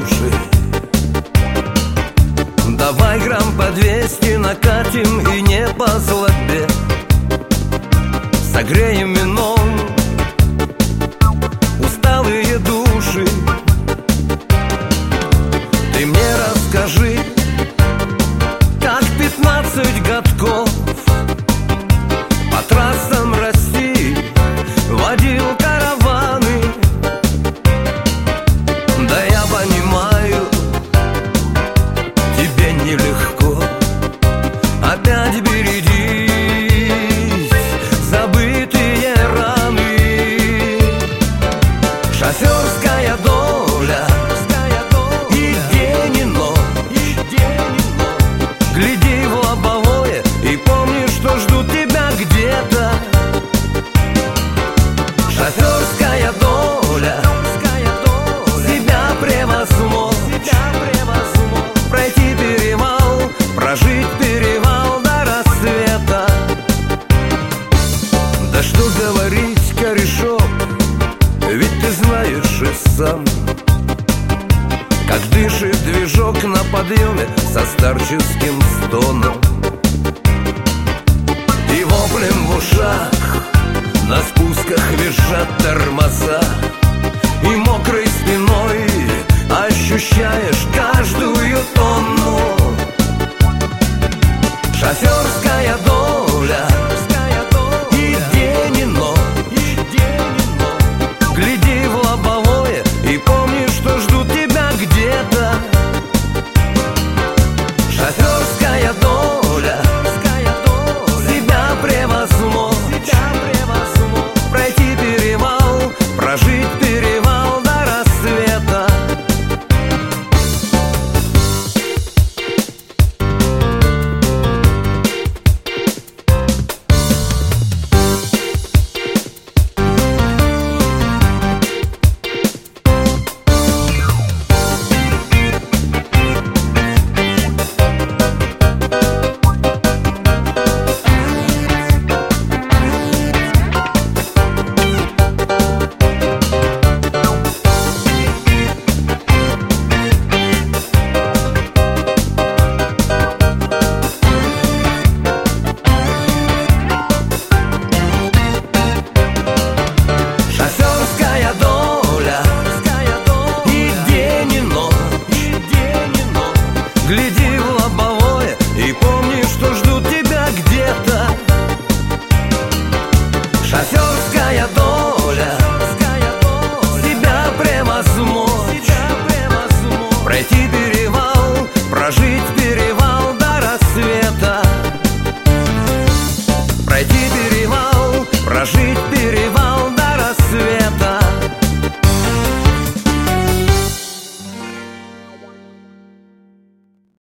души. Давай грамм по 200 накатим и не по злобе, согреем вином усталые души. Ты мне расскажи, как 15 годков по трассам России водил караваны. Да я понимаю, тебе нелегко опять бередись забытые раны. Шоферская доля и день и ночь. Гляди в лобовое и помни, что ждут тебя где-то. Шоферская доля себя превозмог, пройти перевал, прожить перевал до рассвета. Да что говорить, корешок, ведь ты знаешь и сам, как дышит движок на подъеме со старческим стоном и воплем в ушах. На спусках визжат тормоза, и мокрой спиной ощущаешь каждую тонну. Шоферская доля и день и ночь. Гляди в лобовое и помни, что ждут тебя где-то. Шоферская доля себя превозмог, пройти перевал, прожить перевал до рассвета. Гляди в лобовое и помни, что ждут тебя где-то. Шофер